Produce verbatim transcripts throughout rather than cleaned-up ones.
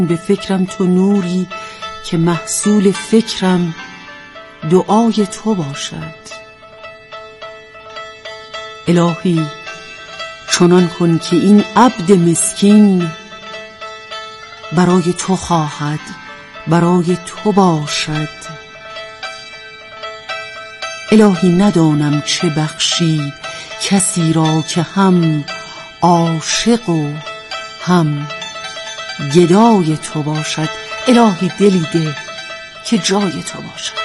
به فکرم تو نوری که محصول فکرم دعای تو باشد. الهی چنان کن که این عبد مسکین برای تو خواهد، برای تو باشد. الهی ندانم چه بخشی کسی را که هم عاشق و هم گدای تو باشد. الهی دلی ده که جای تو باشد.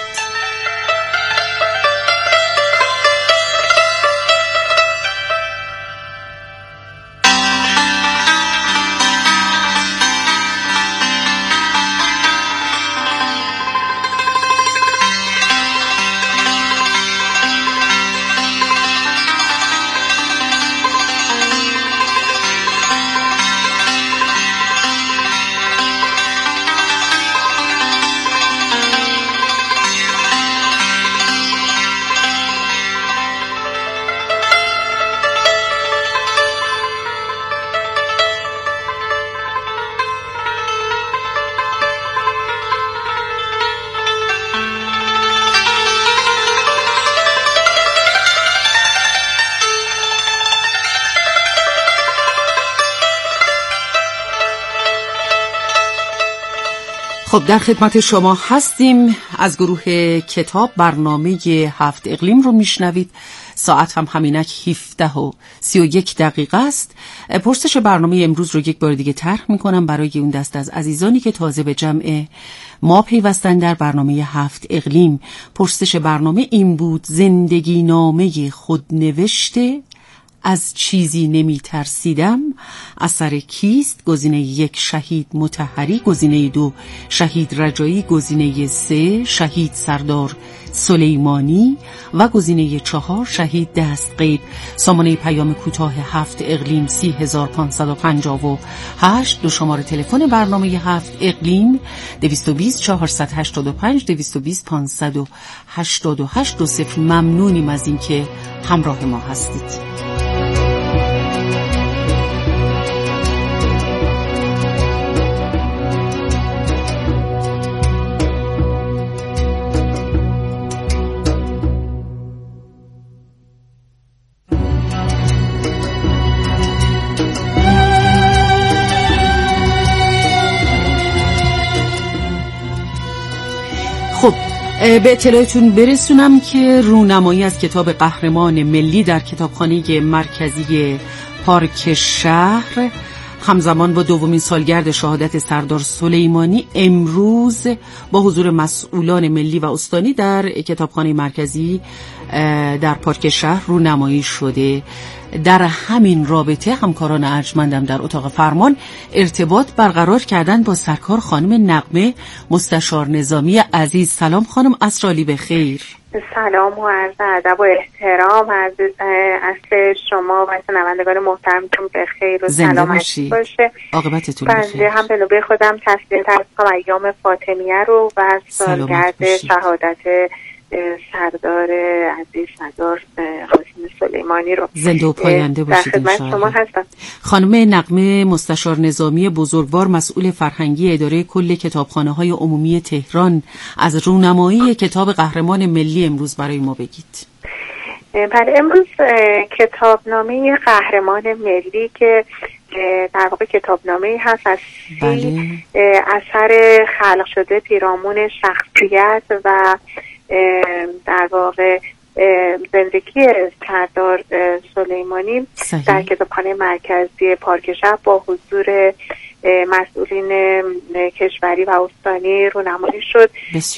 خب در خدمت شما هستیم. از گروه کتاب برنامه هفت اقلیم رو میشنوید. ساعت هم همینک هفده و سی و یک دقیقه است. پرسش برنامه امروز رو یک بار دیگه طرح میکنم برای اون دست از عزیزانی که تازه به جمع ما پیوستن در برنامه هفت اقلیم. پرسش برنامه این بود: زندگی نامه خود نوشته از چیزی نمی ترسیدم اثر کیست؟ گزینه یک شهید مطهری، گزینه دو شهید رجایی، گزینه سه شهید سردار سلیمانی و گزینه چهار شهید دستغیب. سامانه پیام کوتاه هفت اقلیم سی هزار پانصد و پنجاه و هشت. دو شماره تلفن برنامه هفت اقلیم دویست و بیست چهارصد و هشتاد و پنج دویست و بیست پانصد و هشتاد و هشت. دو صفر. ممنونیم از اینکه همراه ما هستید. خب به اطلاعتون برسونم که رونمایی از کتاب قهرمان ملی در کتابخانه مرکزی پارک شهر همزمان با دومین سالگرد شهادت سردار سلیمانی امروز با حضور مسئولان ملی و استانی در کتابخانه مرکزی در پارک شهر رونمایی شده. در همین رابطه همکاران ارجمندم در اتاق فرمان ارتباط برقرار کردن با سرکار خانم نغمه مستشار نظامی عزیز. سلام خانم، عصرعالی بخیر. سلام و عرض ادب و احترام از اصل شما و شنوندگان محترمتون بخیر و سلامت باشه. عاقبتتون بخیر. بنده هم به نوبه خودم تسلیت عرض کنم ایام فاطمیه رو و سالگرد شهادت سردار عزیز سردار قاسم سلیمانی رو زنده و پاینده باشید. در خدمت شما هستم. خانم نغمه مستشار نظامی بزرگوار مسئول فرهنگی اداره کل کتابخانه‌های عمومی تهران، از رونمایی کتاب قهرمان ملی امروز برای ما بگید. بله، امروز کتابنامه قهرمان ملی که در واقع کتابنامه‌ای هست از بله. اثر خلق شده پیرامون شخصیت و در واقع زندگی سردار سلیمانی صحیح. در کتابخانه مرکزی پارک شهر با حضور مسئولین کشوری و استانی رونمایی شد.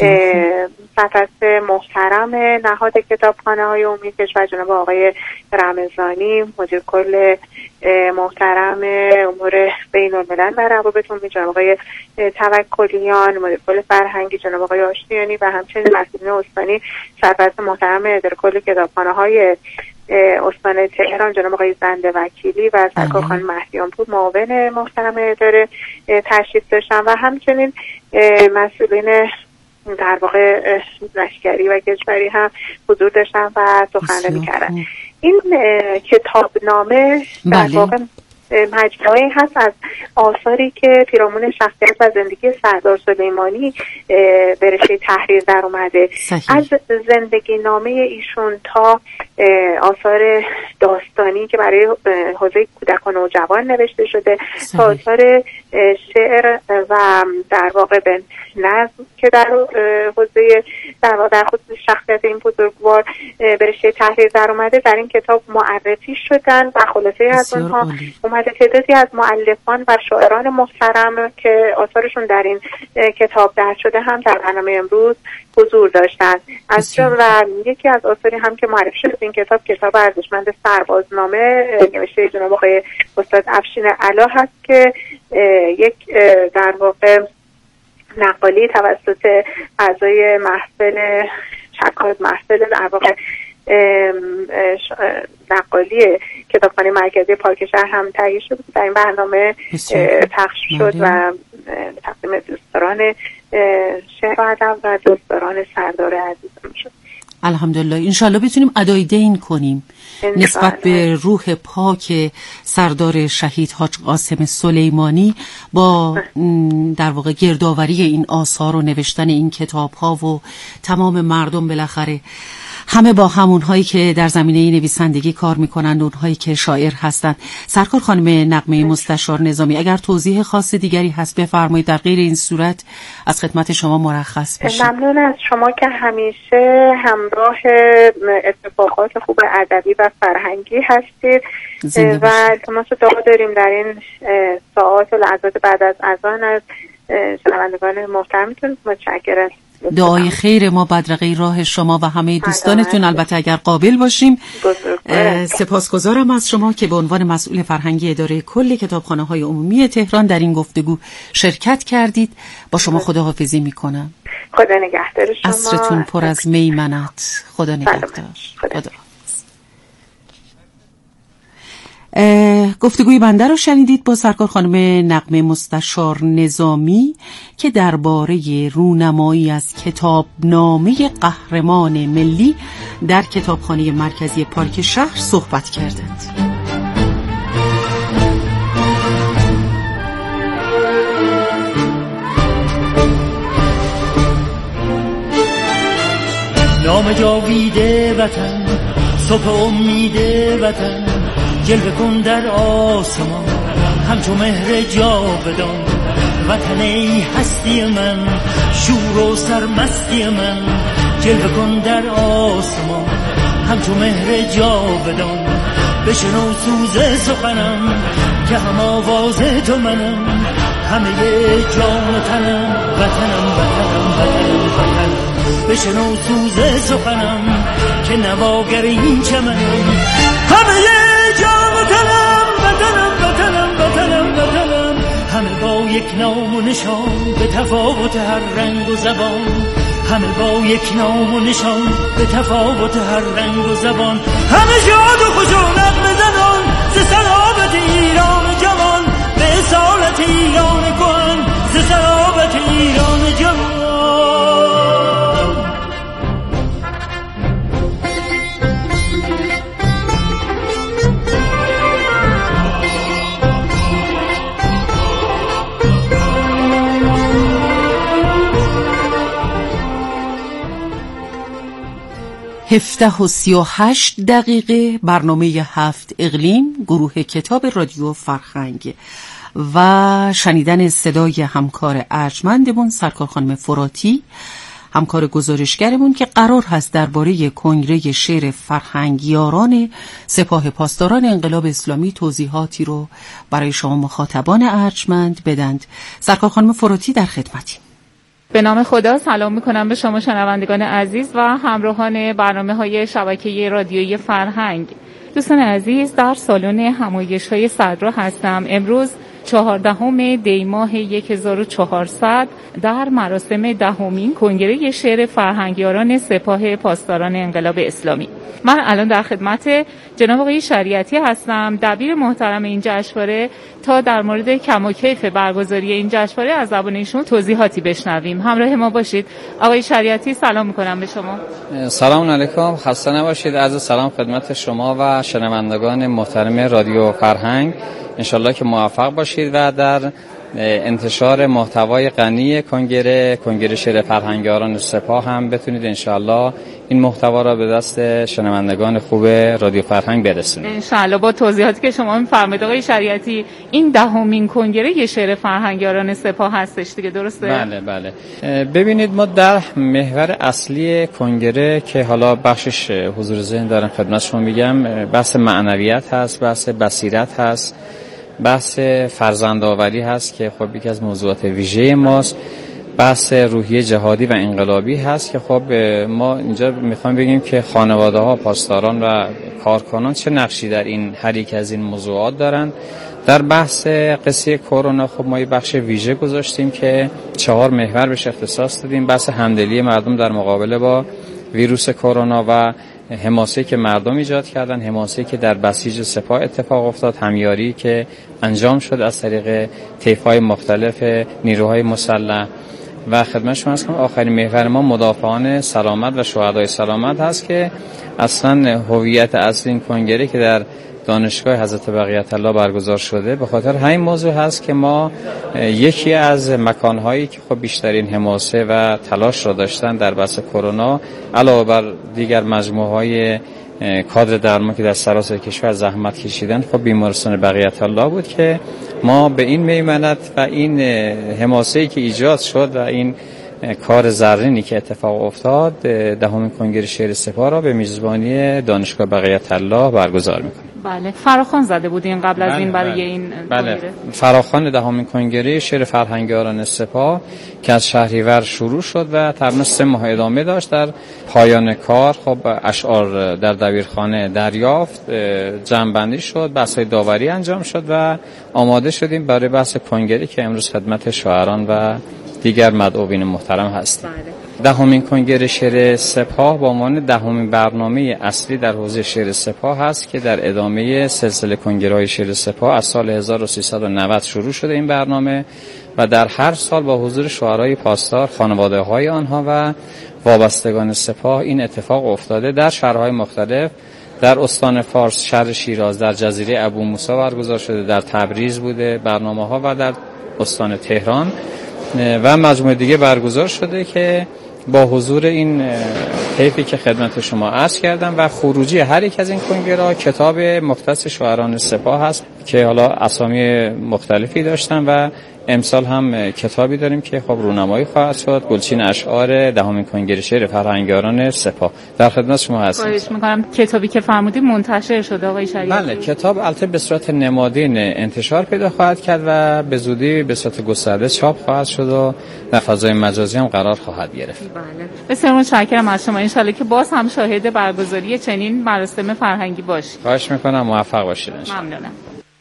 سفارت محترم نهاد کتابخانه های عمومی کشور جناب آقای رمضانی، مدیر کل محترم امور بین الملل و روابط عمومی جناب آقای توکلیان، مدیر کل فرهنگی جناب آقای آشتیانی و همچنین مسئولین استانی سفارت محترم اداره کل کتابخانه های استان تهران جناب آقای زنده وکیلی و سرکار خانم مهدیان پور معاون محترم اداره تشریف داشتن و همچنین مسئولین در واقع لشکری و کشوری هم حضور داشتن و سخنرانی کردن. این کتابنامه در واقع مجموعه هست از آثاری که پیرامون شخصیت و زندگی سردار سلیمانی به رشته تحریر در اومده. صحیح. از زندگی نامه ایشون تا آثار داستانی که برای حوزه کودکان و جوان نوشته شده، تا آثار شعر و در واقع به نظم که در حوزه در واقع در خود شخصیت این بزرگوار به رشته تحریر در اومده، در این کتاب معرفی شدن و خلاصه از اونها اومده تعدادی از مؤلفان و شاعران محترم که آثارشون در این کتاب درج شده هم در برنامه امروز حضور داشتن. از و یکی از آثاری هم که معرفی شده این کتاب، کتاب ارزشمند سربازنامه نوشته جناب آقای استاد افشین علا هست که یک در واقع نقالی توسط اعضای محفل چکاد محفل در واقع نقالی کتابخانه مرکزی پارک شهر هم تهیه شد، در این برنامه پخش شد و تقدیم دوستداران شعر و ادب و دوستداران سردار عزیزم شد. الحمدلله. انشالله بتونیم ادای دین کنیم نسبت به روح پاک سردار شهید حاج قاسم سلیمانی با در واقع گردآوری این آثار و نوشتن این کتاب ها و تمام مردم بالاخره همه با همون هایی که در زمینه نویسندگی کار میکنند، اونهایی که شاعر هستند. سرکار خانم نغمه مستشار نظامی، اگر توضیح خاص دیگری هست بفرمایید، در غیر این صورت از خدمت شما مرخص بشیم. ممنون از شما که همیشه همراه اتفاقات خوب ادبی و فرهنگی هستید و التماس دعا داریم در این ساعات و لحظات بعد از اذان از شنوندگان محترمتون. متشکرم. دعای خیر ما بدرقه راه شما و همه دوستانتون، البته اگر قابل باشیم. سپاسگزارم از شما که به عنوان مسئول فرهنگی اداره کل کتابخانه‌های عمومی تهران در این گفتگو شرکت کردید. با شما خداحافظی میکنم. خدا نگهدار شما. عصرتون پر از میمنت. خدا نگهدار. خدا. گفتگوی بنده رو شنیدید با سرکار خانم نغمه مستشار نظامی که درباره رونمایی از کتابنامه قهرمان ملی در کتابخانه مرکزی پارک شهر صحبت کردند. نام جاویده وطن، صبح امید وطن، جلوه کن در آسمان همچو مهر جاودان. وطن ای هستی من، شور و سرمستی من، جلوه کن در آسمان همچو مهر جاودان. بشنو سوز سخنم که هم آواز تو منم، همه جان و تنم وطنم وطنم وطنم وطنم. بشنو سوز سخنم که نواگر این چمنم، همه جان و تنم وطنم وطنم وطنم وطنم. همه با یک نام و نشان به تفاوت هر رنگ و زبان، همه با یک نام و نشان به تفاوت هر رنگ و زبان. همه شاد و خوش و نغمه زنان ز صلابت ایران جوان، به اصالت ایران کهن ز صلابت ایران جوان. هفده و سی و هشت دقیقه برنامه هفت اقلیم، گروه کتاب رادیو فرهنگ و شنیدن صدای همکار ارجمندمون سرکار خانم فراتی، همکار گزارشگرمون که قرار هست درباره کنگره شعر فرهنگیاران سپاه پاسداران انقلاب اسلامی توضیحاتی رو برای شما مخاطبان ارجمند بدند. سرکار خانم فراتی در خدمتی. به نام خدا سلام میکنم به شما شنوندگان عزیز و همراهان برنامه های شبکه رادیویی فرهنگ. دوستان عزیز، در سالن همایش های صدرا هستم. امروز چهاردهم دی ماه هزار و چهارصد در مراسم دهمین کنگره شعر فرهنگیاران سپاه پاسداران انقلاب اسلامی. من الان در خدمت جناب آقای شریعتی هستم، دبیر محترم این جشنواره، تا در مورد کم و کیف برگزاری این جشنواره از زبان ایشون توضیحاتی بشنویم. همراه ما باشید. آقای شریعتی سلام میکنم به شما. سلام علیکم، خسته نباشید. عرض سلام خدمت شما و شنوندگان محترم رادیو فرهنگ. انشالله که موفق باشید و در انتشار محتوای غنی کنگره کنگره شعر فرهنگیاران سپاه هم بتونید انشالله این محتوا را به دست شنوندگان خوب رادیو فرهنگ برسونید. انشالله با توضیحاتی که شما می‌فرمایید آقای شریعتی، این دهمین کنگره شعر فرهنگیاران سپاه هستش دیگه، درسته؟ بله بله. ببینید ما در محور اصلی کنگره که حالا بخشش حضور ذهن دارم خدمت شما میگم، بحث معنویت هست، بحث بصیرت هست، بحث فرزندآوری هست که خب یکی از موضوعات ویژه ماست، بحث روحیه جهادی و انقلابی هست که خب ما اینجا میخوام بگیم که خانواده ها، پاسداران و کارکنان چه نقشی در این هر یک از این موضوعات دارن. در بحث قصه کرونا خب ما یه بخش ویژه گذاشتیم که چهار محور بهش اختصاص دادیم. بحث همدلی مردم در مقابله با ویروس کرونا و حماسه‌ای که مردم ایجاد کردن، حماسه‌ای که در بسیج سپاه اتفاق افتاد، همیاری که انجام شد از طریق طیف‌های مختلف نیروهای مسلح. و خدمت شما هست که آخرین محور ما مدافعان سلامت و شهدای سلامت هست که اصلا هویت اصلی این کنگره که در دانشگاه حضرت بقیت الله برگزار شده به خاطر همین موضوع هست که ما یکی از مکانهایی که خب بیشترین حماسه و تلاش را داشتن در بحث کرونا علاوه بر دیگر مجموعه‌های کادر درمان که در سراسر کشور زحمت کشیدن، خب بیمارستان بقیت الله بود که ما به این میمنت و این حماسه‌ای که ایجاد شد و این کار زرینی که اتفاق افتاد دهمین کنگره شعر سپاه را به میزبانی دانشگاه بقیت الله برگزار می‌کنیم. بله، فراخوان زده بودین قبل بله، از این برای بله، این بله. کنگره. فراخوان دهمین کنگره شعر فرهنگیاران سپاه که از شهریور شروع شد و تقریبا سه ماه ادامه داشت. در پایان کار خب اشعار در دبیرخانه دریافت، جمع‌بندی شد، بحث‌های داوری انجام شد و آماده شدیم برای بحث کنگره که امروز خدمت شاعران و دیگر مدعوین محترم هستیم. بله. دهمین کنگره شعر سپاه با عنوان دهمین برنامه اصلی در حوزه شعر سپاه هست که در ادامه سلسله کنگره‌های شعر سپاه از سال هزار و سیصد و نود شروع شده این برنامه و در هر سال با حضور شعرای پاسدار، خانواده‌های آنها و وابستگان سپاه این اتفاق افتاده. در شهرهای مختلف، در استان فارس، شهر شیراز، در جزیره ابو موسی برگزار شده، در تبریز بوده برنامه‌ها و در استان تهران و مجموعه دیگه برگزار شده که با حضور این طیفی که خدمت شما عرض کردم و خروجی هر یک از این کنگره‌ها کتاب مختص شاعران سپاه هست که حالا اسامی مختلفی داشتن و امسال هم کتابی داریم که خب رونمایی خواهد شد، گلچین اشعار دهمین کنگره شعر فرهنگیاران سپاه. در خدمت شما هستم. خواهش می‌کنم کتابی که فرمودید منتشر شده آقای شریعتی؟ بله، کتاب البته به صورت نمادین انتشار پیدا خواهد کرد و به زودی به صورت گسترده چاپ خواهد شد و در فضای مجازی هم قرار خواهد گرفت. بله. بسیار متشکرم از شما. ان شاءالله که باز هم شاهد برگزاری چنین مراسم فرهنگی باشید. خواهش می‌کنم، موفق باشید. ممنونم.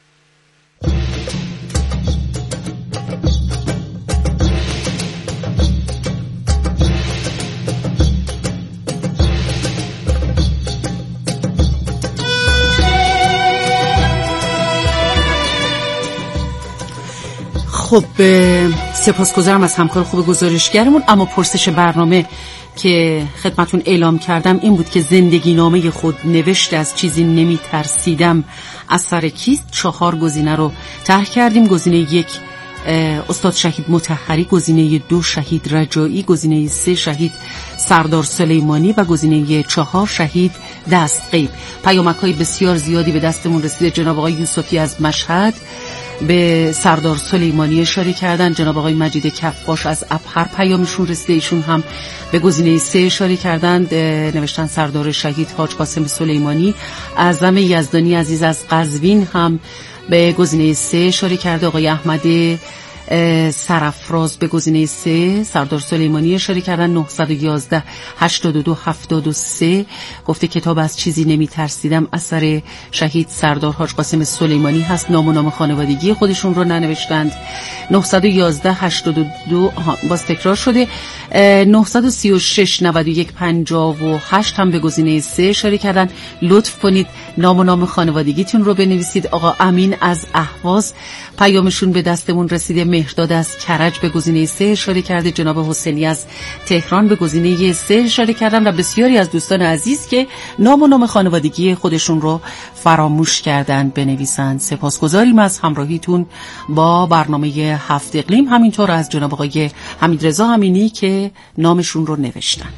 خب سپاسگزارم از همکار خوب گزارشگرمون. اما پرسش برنامه که خدمتون اعلام کردم این بود که زندگی نامه خود نوشت از چیزی نمی ترسیدم اثر کیست؟ چهار گزینه رو طرح کردیم. گزینه یک استاد شهید مطهری، گزینه دو شهید رجایی، گزینه سه شهید سردار سلیمانی و گزینه چهار شهید دستغیب. پیامک‌های بسیار زیادی به دستمون رسیده. جناب آقای یوسفی از مشهد به سردار سلیمانی اشاره کردن، جناب آقای مجید کفاش از ابهر پیامشون رسیده، ایشون هم به گزینه سه اشاره کردند، نوشتن سردار شهید حاج قاسم سلیمانی. اعظم یزدانی عزیز از قزوین هم به گزینه سه اشاره کرده. آقای احمد سرافراز به گزینه سه سردار سلیمانی اشاره کردن. نه یک یک هشتاد و دو هفتاد و سه گفته کتاب از چیزی نمی ترسیدم اثر شهید سردار حاج قاسم سلیمانی هست. نام و نام خانوادگی خودشون رو ننوشتند. نه یک یک هشتاد و دو باز تکرار شده. نه سه شش نود و یک پنجاه و هشت هم به گزینه سه اشاره کردن. لطف کنید نام و نام خانوادگیتون رو بنویسید. آقا امین از اهواز پیامشون به دستمون رسیده. مهرداد از کرج به گزینه سه اشاره کرده، جناب حسینی از تهران به گزینه سه اشاره کردن و بسیاری از دوستان عزیز که نام و نام خانوادگی خودشون رو فراموش کردن بنویسند. سپاسگزاریم از همراهیتون با برنامه هفت اقلیم، همینطور از جناب آقای حمیدرضا امینی که نامشون رو نوشتند.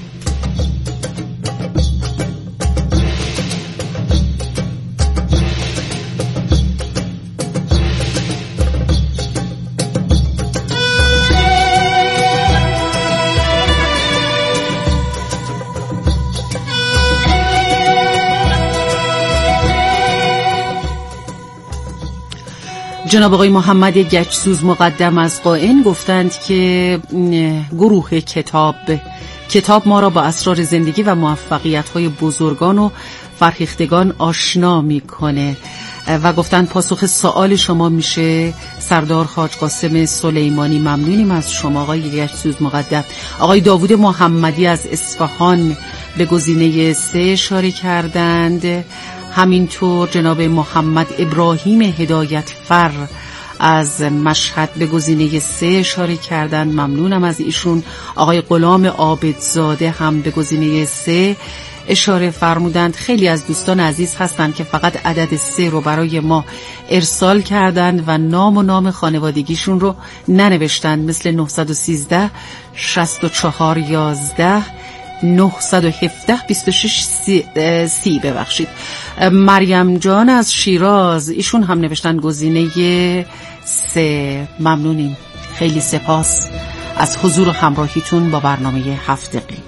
جناب آقای محمد گچسوز مقدم از قائن گفتند که گروه کتاب کتاب ما را با اسرار زندگی و موفقیت‌های بزرگان و فرهیختگان آشنا می‌کنه و گفتند پاسخ سوال شما میشه سردار حاج قاسم سلیمانی. ممنونیم از شما آقای گچسوز مقدم. آقای داوود محمدی از اصفهان به گزینه سه اشاره کردند، همینطور جناب محمد ابراهیم هدایت فر از مشهد به گزینه سه اشاره کردن، ممنونم از ایشون. آقای غلام عابدزاده هم به گزینه سه اشاره فرمودند. خیلی از دوستان عزیز هستند که فقط عدد سه رو برای ما ارسال کردند و نام و نام خانوادگیشون رو ننوشتند، مثل نه یک سه شصت و چهار یازده نه یک هفت بیست و شش سی, سی ببخشید. مریم جان از شیراز ایشون هم نوشتن گزینه سه. ممنونیم، خیلی سپاس از حضور و همراهیتون با برنامه هفت اقلیم.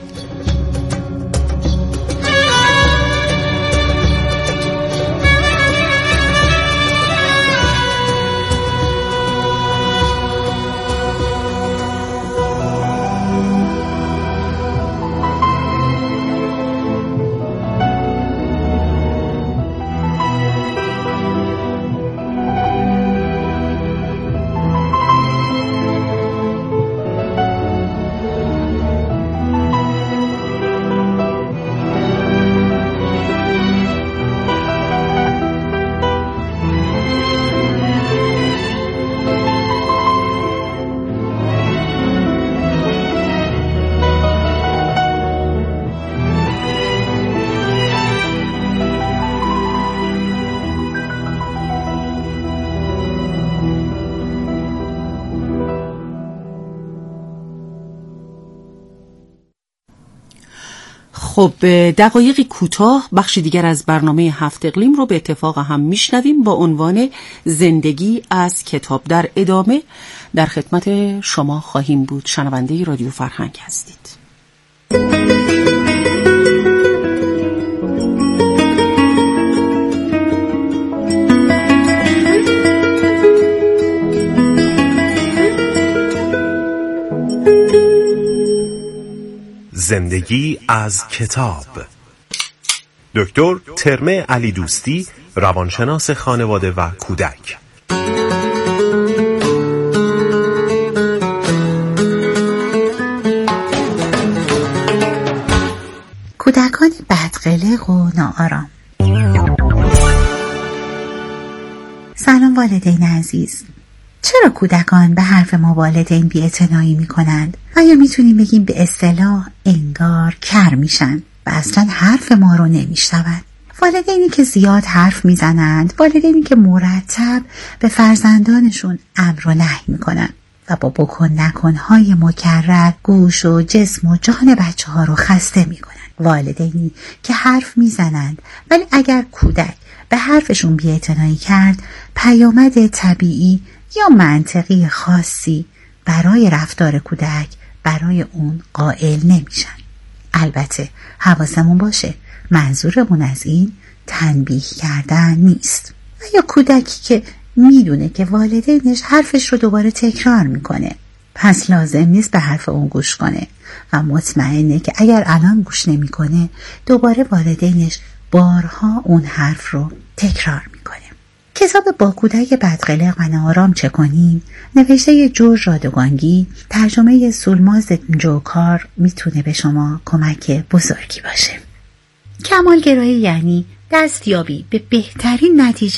خب دقایقی کوتاه بخش دیگر از برنامه هفت اقلیم رو به اتفاق هم میشنویم با عنوان زندگی از کتاب. در ادامه در خدمت شما خواهیم بود. شنونده رادیو فرهنگ هستید. زندگی از کتاب. دکتر ترمه علی دوستی، روانشناس خانواده و کودک. کودکان بدقلق و ناآرام. سلام والدین عزیز. چرا کودکان به حرف ما والدین بی‌اعتنایی می‌کنند؟ آیا میتونیم بگیم به اصطلاح انگار کر میشن و اصلا حرف ما رو نمیشنوند؟ والدینی که زیاد حرف میزنند، والدینی که مرتب به فرزندانشون امر و نهی میکنند و با بکن نکنهای مکرر گوش و جسم و جان بچه ها رو خسته میکنند. والدینی که حرف میزنند ولی اگر کودک به حرفشون بی‌اعتنایی کرد، پیامد طبیعی یا منطقی خاصی برای رفتار کودک برای اون قائل نمیشن. البته حواسمون باشه منظورمون از این تنبیه کردن نیست. و یا کودکی که میدونه که والدینش حرفش رو دوباره تکرار میکنه، پس لازم نیست به حرف اون گوش کنه و مطمئنه که اگر الان گوش نمیکنه دوباره والدینش بارها اون حرف رو تکرار میکنه. کتاب با کودک بدقلق و ناآرام چه کنیم نوشته جورج رادوگانگی، ترجمه سولماز جوکار میتونه به شما کمک بزرگی باشه. کمالگرایی یعنی دستیابی به بهترین نتیجه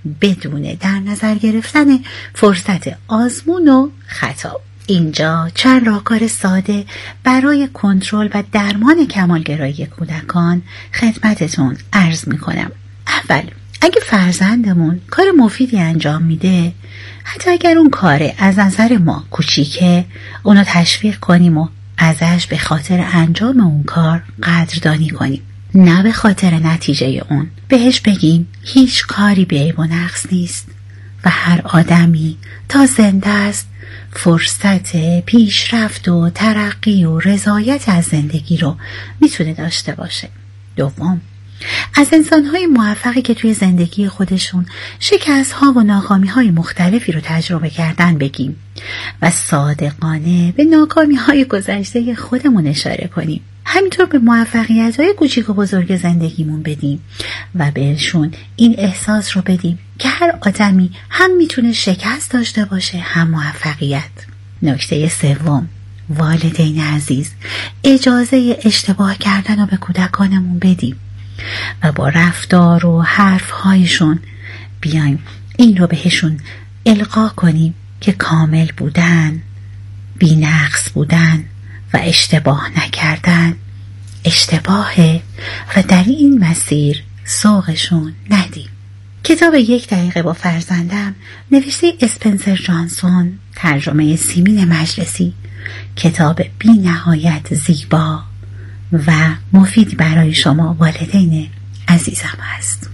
بدون در نظر گرفتن فرصت آزمون و خطا. اینجا چند راهکار ساده برای کنترل و درمان کمالگرایی کودکان خدمتتون عرض میکنم. اول، اگه فرزندمون کار مفیدی انجام میده، حتی اگر اون کار از نظر ما کوچیکه، اونو تشویق کنیم و ازش به خاطر انجام اون کار قدردانی کنیم، نه به خاطر نتیجه اون. بهش بگیم هیچ کاری به عیب و نقص نیست و هر آدمی تا زنده است فرصت پیشرفت و ترقی و رضایت از زندگی رو میتونه داشته باشه. دوم، از انسان‌های موفقی که توی زندگی خودشون شکست‌ها و ناکامی‌های مختلفی رو تجربه کردن بگیم و صادقانه به ناکامی‌های گذشته خودمون اشاره کنیم. همینطور به موفقیت‌های کوچیک و بزرگ زندگیمون بدیم و بهشون این احساس رو بدیم که هر آدمی هم میتونه شکست داشته باشه هم موفقیت. نکته سوم، والدین عزیز، اجازه اشتباه کردن رو به کودکانمون بدیم و با رفتار و حرفهایشون بیایم این رو بهشون القا کنیم که کامل بودن، بی نقص بودن و اشتباه نکردن اشتباهه و در این مسیر سوقشون ندیم. کتاب یک دقیقه با فرزندم نوشته اسپنسر جانسون، ترجمه سیمین مجلسی، کتاب بی نهایت زیبا و مفید برای شما والدین عزیزم است.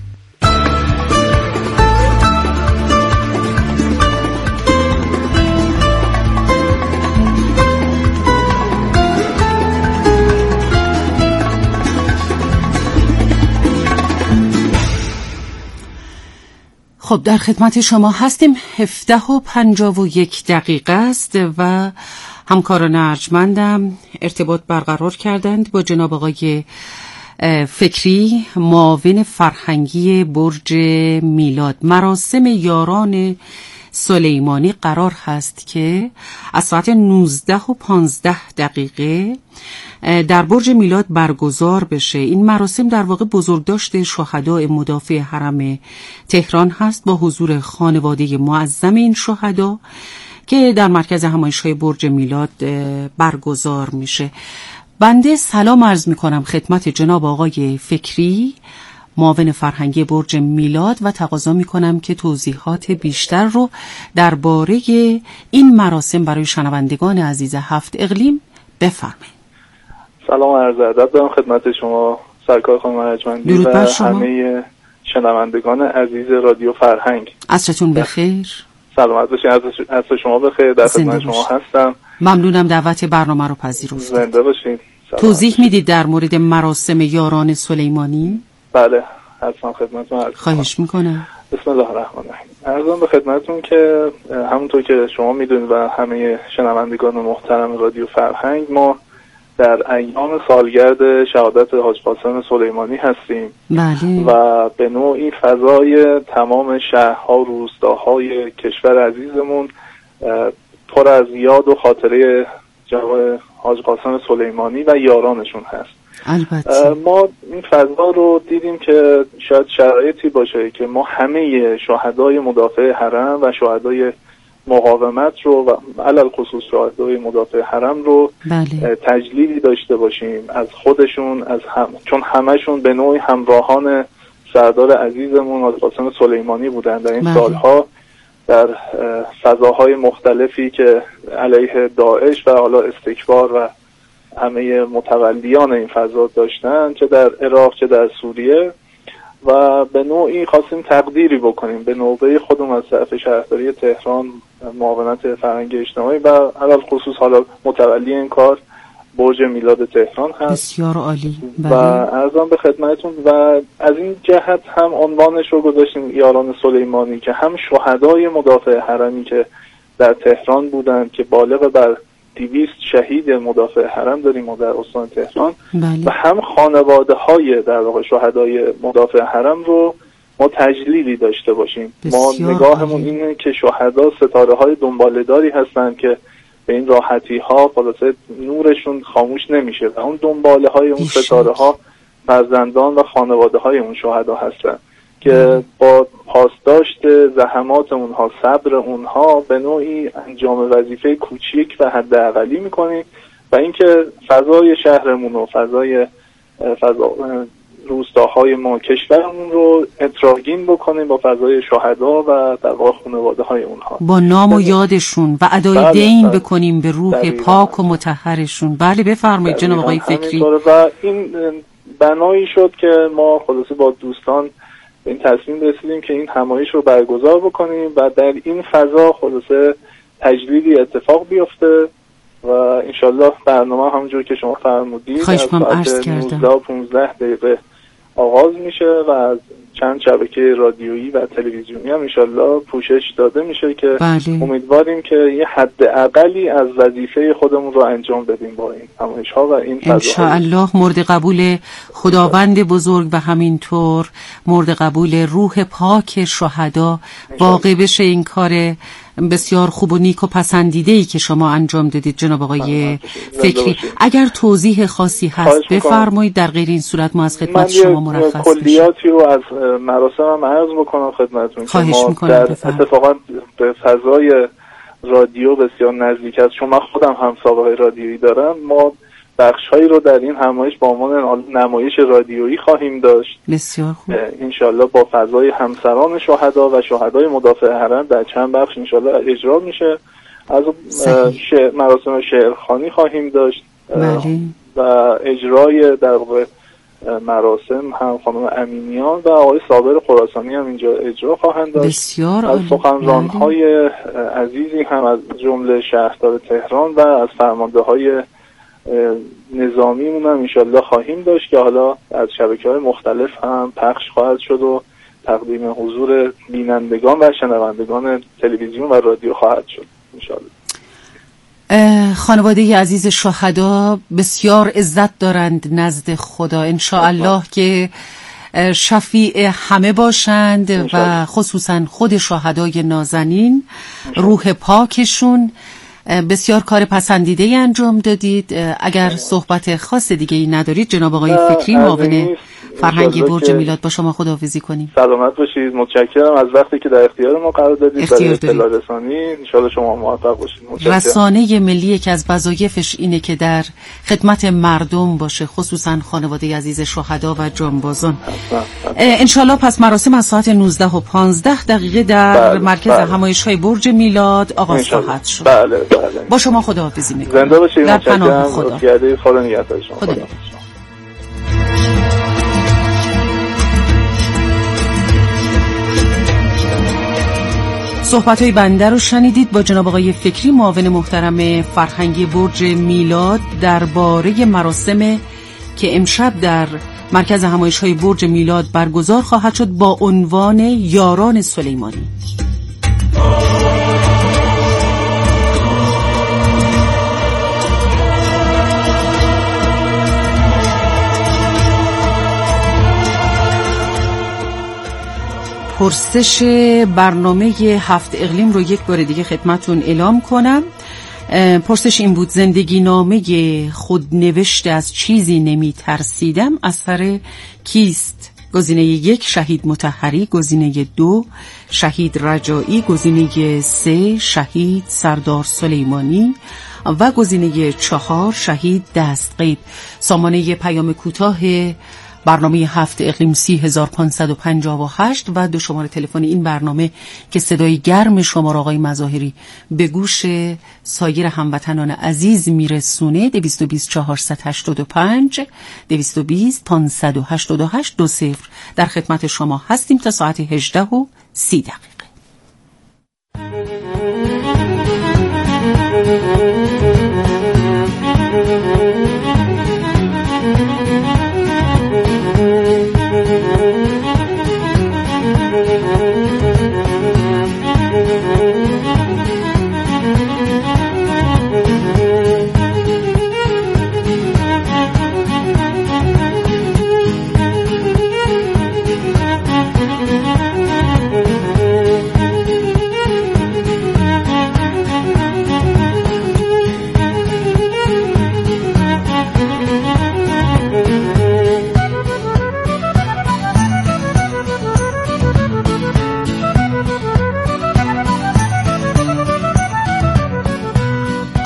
خب در خدمت شما هستیم. هفده و پنجاه و یک دقیقه است و همکاران ارجمندم ارتباط برقرار کردند با جناب آقای فکری، معاون فرهنگی برج میلاد. مراسم یاران سلیمانی قرار هست که از ساعت نوزده و پانزده دقیقه در برج میلاد برگزار بشه. این مراسم در واقع بزرگداشت شهداء مدافع حرم تهران هست با حضور خانواده معظم این شهدا که در مرکز همایش‌های برج میلاد برگزار میشه. بنده سلام عرض میکنم خدمت جناب آقای فکری، معاون فرهنگی برج میلاد و تقاضا میکنم که توضیحات بیشتر رو درباره این مراسم برای شنوندگان عزیز هفت اقلیم بفرمایید. سلام عرض ادب دارم خدمت شما سرکار خانم ارجمندی و همه شنوندگان عزیز رادیو فرهنگ. عصرتون بخیر. سلامت باشین. عصر شما بخیر. در خدمت شما هستم. ممنونم دعوت برنامه رو پذیرفتید. زنده باشین. توضیح میدید در مورد مراسم یاران سلیمانی؟ بله حتما خدمتتون. خواهش میکنم. بسم الله الرحمن الرحیم. عرضم به خدمتتون که همونطور که شما میدونید و همه شنوندگان محترم رادیو فرهنگ، ما در ایام سالگرد شهادت حاج قاسم سلیمانی هستیم. بله. و به نوعی فضای تمام شهرها و روستاهای کشور عزیزمون پر از یاد و خاطره جناب حاج قاسم سلیمانی و یارانشون هست. البته. ما این فضا رو دیدیم که شاید شرایطی باشه که ما همه شهدای مدافع حرم و شهدای مقاومت رو و علل خصوص شهدای مدافع حرم رو بله. تجلیلی داشته باشیم از خودشون، از هم، چون همشون به نوعی همراهان سردار عزیزمون حاج قاسم سلیمانی بودن در این بله. سالها در فضاهای مختلفی که علیه داعش و حالا استکبار و همه متولیان این فضا داشتن، چه در عراق چه در سوریه، و به نوعی خواستیم تقدیری بکنیم به نوبه خودمون از طرف شهرداری تهران، معاونت فرهنگی اجتماعی و علل خصوص حالا متولی این کار برج میلاد تهران هست. بسیار عالی. و عرضم به خدمتتون و از این جهت هم عنوانش رو گذاشتیم یاران سلیمانی، که هم شهدای مدافع حرمی که در تهران بودند که بالغ بر دویست شهید مدافع حرم داریم ما در استان تهران. بله. و هم خانواده های در واقع شهدای مدافع حرم رو ما تجلیلی داشته باشیم. ما نگاهمون عالی. اینه که شهدا ستاره های دنباله‌داری هستند که به این راحتی ها خلاصه نورشون خاموش نمیشه و اون دنباله های اون ستاره ها فرزندان و خانواده های اون شهدا هستن که با پاسداشت زحمات اونها، صبر اونها، به نوعی انجام وظیفه کوچیک و حداقلی میکنیم و اینکه فضای شهرمون و فضای فضا روستاهای ما، کشورمون رو اطراحگین بکنیم با فضای شهدا و در واقع خانواده های اونها، با نام و یادشون و ادای بله دین بله بکنیم به روح دقیقا پاک و مطهرشون. بله بفرمایید جناب آقای فکری. و این بنایی شد که ما خلاصه با دوستان این تصمیم رسیدیم که این همایش رو برگزار بکنیم و در این فضا خلاصه تجلیلی اتفاق بیفته و انشالله برنامه همونجور که شما فرمودید از ساعت نوزده و پانزده دقیقه آغاز میشه و از چند شبکه رادیویی و تلویزیونی هم انشالله پوشش داده میشه که بله. امیدواریم که یه حد اقلی از وظیفه خودمون رو انجام بدیم با این همایش ها و این فضاها. انشالله مورد قبول خداوند بزرگ و همینطور مورد قبول روح پاک شهدا واقع بشه این کار بسیار خوب و نیک و پسندیده‌ای که شما انجام دادید جناب آقای فکری. اگر توضیح خاصی هست بفرمایید، در غیر این صورت ما از خدمت شما مرخص میشیم. من کلیاتی رو از مراسم عرض بکنم خدمتتون. خواهش میکنم. در اتفاقا به فضای رادیو بسیار نزدیک است، چون من خودم هم سابقه رادیویی دارم. ما بخش‌هایی رو در این همایش با عنوان نمایش رادیویی خواهیم داشت. بسیار خوب. انشالله با فضای همسران شهدا و شهدای مدافع حرم در چند بخش انشالله اجرا میشه. از شعر، مراسم شعرخوانی خواهیم داشت بله. و اجرای در واقع مراسم هم خانم امینیان و آقای صابر خراسانی هم اینجا اجرا خواهند داشت. بسیار از سخنران‌های عزیزی هم از جمله شهردار تهران و از فرمانده‌های نظامیمون هم انشالله خواهیم داشت که حالا از شبکه‌های مختلف هم پخش خواهد شد و تقدیم حضور بینندگان و شنوندگان تلویزیون و رادیو خواهد شد انشالله. خانواده عزیز شهدا بسیار عزت دارند نزد خدا، انشاءالله که شفیع همه باشند و خصوصا خود شهدای نازنین روح پاکشون. بسیار کار پسندیده ای انجام دادید. اگر صحبت خاص دیگه ای ندارید جناب آقای فکری معاون فرهنگی برج میلاد با شما خداحافظی کنیم. سلامت باشید. متشکرم از وقتی که در اختیار ما قرار دادید برای اطلاع رسانی. ان شاءالله شما موفق باشید. متشکرم. رسانه ملی که از وظایفش اینه که در خدمت مردم باشه، خصوصا خانواده عزیز شهدا و جانبازان. ان شاءالله پس مراسم از ساعت نوزده و پانزده دقیقه در بله، مرکز بله. همایش‌های برج میلاد آغاز خواهد شد. بله بله. با شما خداحافظی می‌کنم. زنده باشید. در پناه خدا. خدا نگهدار شما. خدا. صحبت‌های بنده رو شنیدید با جناب آقای فکری معاون محترم فرهنگی برج میلاد درباره مراسم که امشب در مرکز همایش‌های برج میلاد برگزار خواهد شد با عنوان یاران سلیمانی. پرسش برنامه هفت اقلیم رو یک بار دیگه خدمتون اعلام کنم. پرسش این بود: زندگی نامه خودنوشت از چیزی نمی ترسیدم اثر کیست؟ گزینه یک شهید مطهری، گزینه دو شهید رجایی، گزینه سه شهید سردار سلیمانی و گزینه چهار شهید دستقیب. سامانه پیام کوتاه برنامه هفت اقلیم سی هزار پانصد و پنجاه و هشت و دو شماره تلفن این برنامه که صدای گرم شما را آقای مظاهری به گوش سایر هموطنان عزیز میرسونه دویست و بیست چهارصد و هشتاد و پنج دویست و بیست پانصد و هشتاد و هشت دو صفر. در خدمت شما هستیم تا ساعت هجده و سی دقیقه.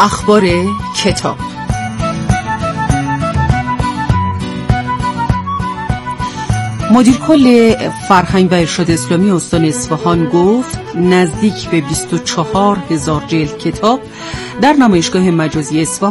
اخبار کتاب. مدیر کل فرهنگ و ارشاد اسلامی استان اصفهان گفت نزدیک به بیست و چهار هزار جلد کتاب در نمایشگاه مجازی اصفهان